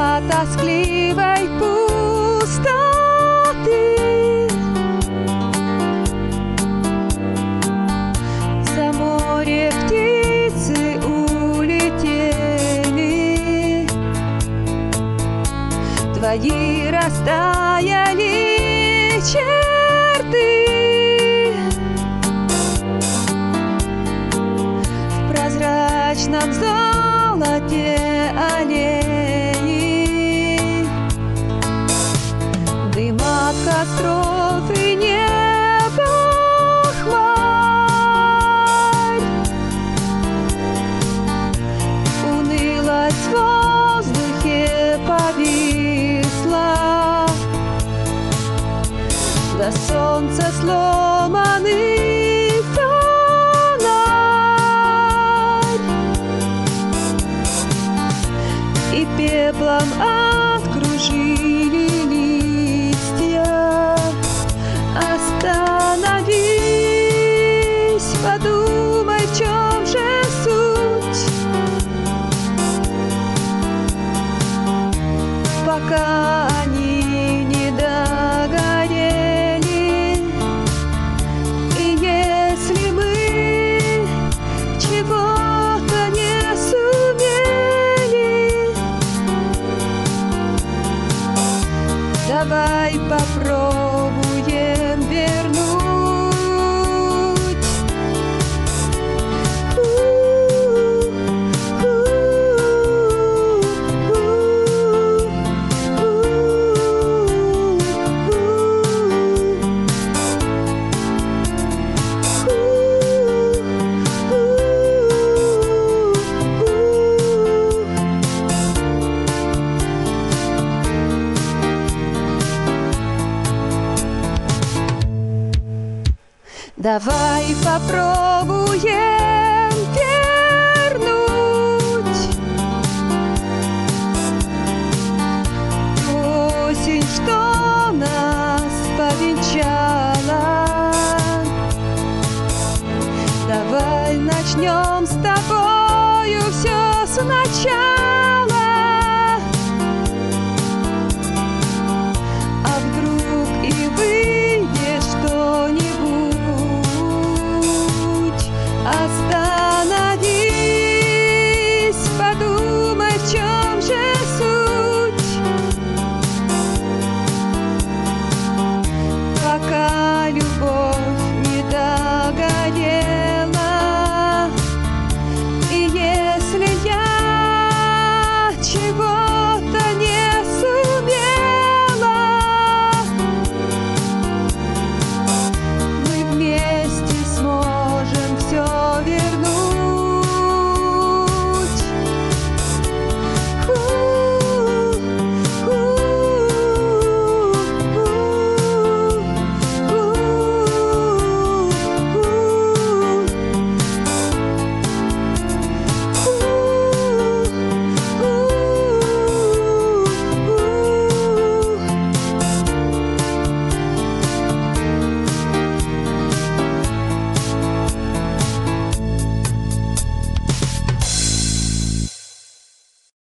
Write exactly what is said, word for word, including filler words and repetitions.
дня тоскливой пустоты. За море птицы улетели, твои растаяли черты. В прозрачном золоте аллеи, дым от костров и небо хмарь. Унылость в воздухе повисла, до солнца сломанный фонарь, и пеплом откружили листья. Остановись, подумай, в чем же суть, пока они не догорели. И если мы чего-то не сумели, давай попробуем вернуть. Давай попробуем